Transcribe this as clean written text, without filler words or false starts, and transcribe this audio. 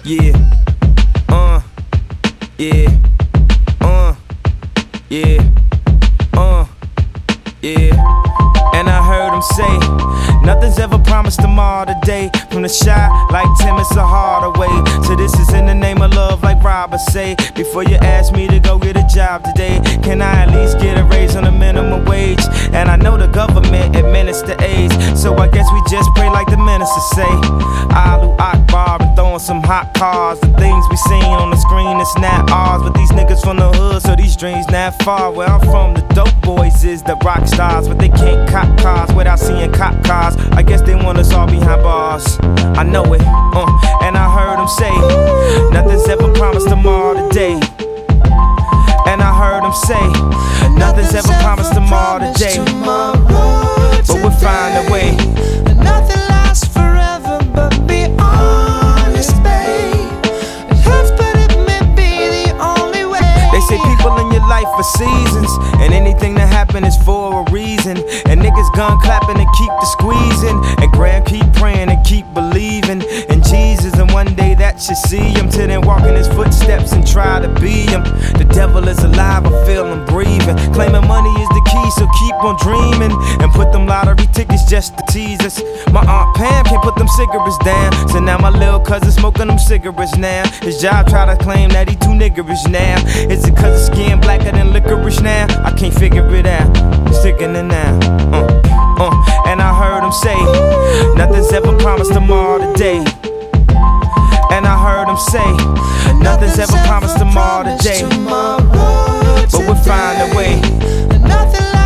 Yeah, yeah, yeah, yeah. And I heard him say, nothing's ever promised tomorrow today. From the shy, like Tim, it's a harder way. So this is in the name of love, like Robert say. Before you ask me to go get a job today, can I at least get a raise on the minimum wage? And I know the government administer AIDS, so I guess we just pray like the minister say. Allahu Akbar and throwing some hot cars. The things we seen on the screen, it's not ours. But these niggas from the hood, so these dreams not far. Where I'm from, the dope boys is the rock stars, but they can't cop cars without seeing cop cars. I guess they want us all behind bars. I know it, and I heard him say, nothing's ever promised tomorrow today. And I heard him say, nothing's ever promised tomorrow today. But we'll find a way. Nothing lasts forever, but be honest, babe. It hurts, but it may be the only way. They say people in your life for seasons, and anything that happen is for a reason. And niggas gun clapping and keep the squeezing, and Graham keep praying and keep believing in Jesus. And one day that should see him, till then walk in his footsteps and try to be him. The devil is alive, I feel him breathing. Claiming money is the key, so keep on dreaming. And put them lottery tickets just to tease us. My Aunt Pam can't put them cigarettes down, so now my little cousin smoking them cigarettes now. His job try to claim that he too niggerish now. Is it cause his skin blacker than licorice now? I can't figure it out, it's sickening now. And I heard him say, nothing's ever promised tomorrow today. And I heard him say, nothing's ever promised tomorrow today. But we'll find a way. Nothing